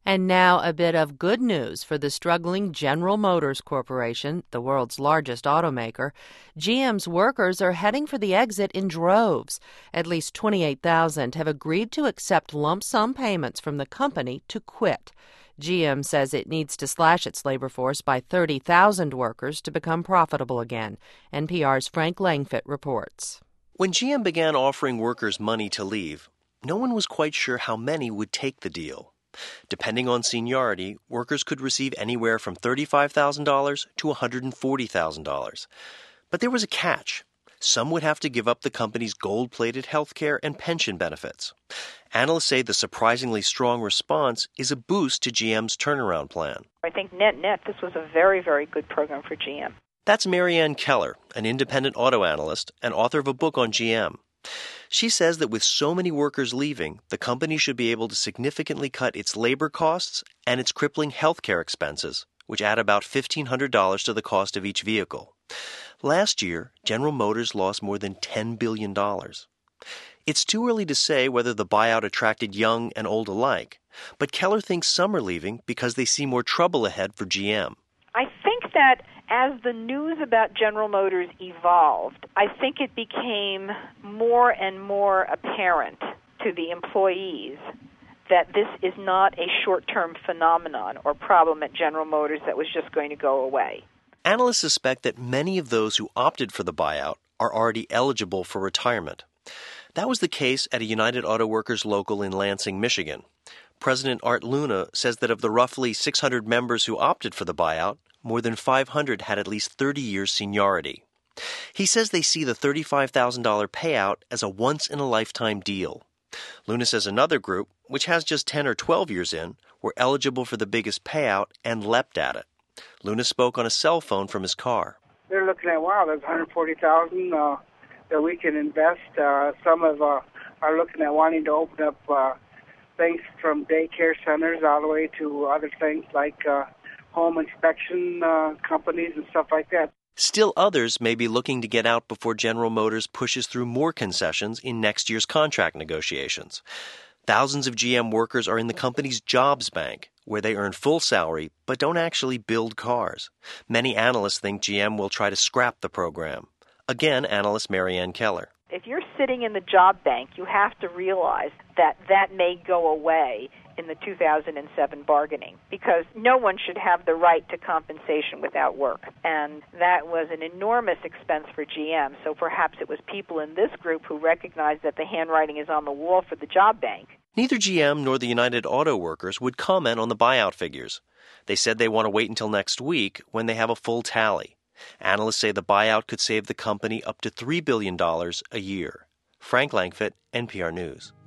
And now a bit of good news for the struggling General Motors Corporation, the world's largest automaker. GM's workers are heading for the exit in droves. At least 28,000 have agreed to accept lump sum payments from the company to quit. GM says it needs to slash its labor force by 30,000 workers to become profitable again. NPR's Frank Langfitt reports. When GM began offering workers money to leave, no one was quite sure how many would take the deal. Depending on seniority, workers could receive anywhere from $35,000 to $140,000. But there was a catch. Some would have to give up the company's gold-plated health care and pension benefits. Analysts say the surprisingly strong response is a boost to GM's turnaround plan. I think net, this was a very, very good program for GM. That's Marianne Keller, an independent auto analyst and author of a book on GM. She says that with so many workers leaving, the company should be able to significantly cut its labor costs and its crippling health care expenses, which add about $1,500 to the cost of each vehicle. Last year, General Motors lost more than $10 billion. It's too early to say whether the buyout attracted young and old alike, but Keller thinks some are leaving because they see more trouble ahead for GM. I think that as the news about General Motors evolved, I think it became more and more apparent to the employees that this is not a short-term phenomenon or problem at General Motors that was just going to go away. Analysts suspect that many of those who opted for the buyout are already eligible for retirement. That was the case at a United Auto Workers local in Lansing, Michigan. President Art Luna says that of the roughly 600 members who opted for the buyout, more than 500 had at least 30 years seniority. He says they see the $35,000 payout as a once-in-a-lifetime deal. Luna says another group, which has just 10 or 12 years in, were eligible for the biggest payout and leapt at it. Luna spoke on a cell phone from his car. They're looking at, wow, there's $140,000 that we can invest. Some are looking at wanting to open up things from daycare centers all the way to other things like home inspection companies and stuff like that. Still others may be looking to get out before General Motors pushes through more concessions in next year's contract negotiations. Thousands of GM workers are in the company's jobs bank, where they earn full salary but don't actually build cars. Many analysts think GM will try to scrap the program. Again, analyst Marianne Keller. If you're sitting in the job bank, you have to realize that that may go away in the 2007 bargaining, because no one should have the right to compensation without work. And that was an enormous expense for GM, so perhaps it was people in this group who recognized that the handwriting is on the wall for the job bank. Neither GM nor the United Auto Workers would comment on the buyout figures. They said they want to wait until next week when they have a full tally. Analysts say the buyout could save the company up to $3 billion a year. Frank Langfitt, NPR News.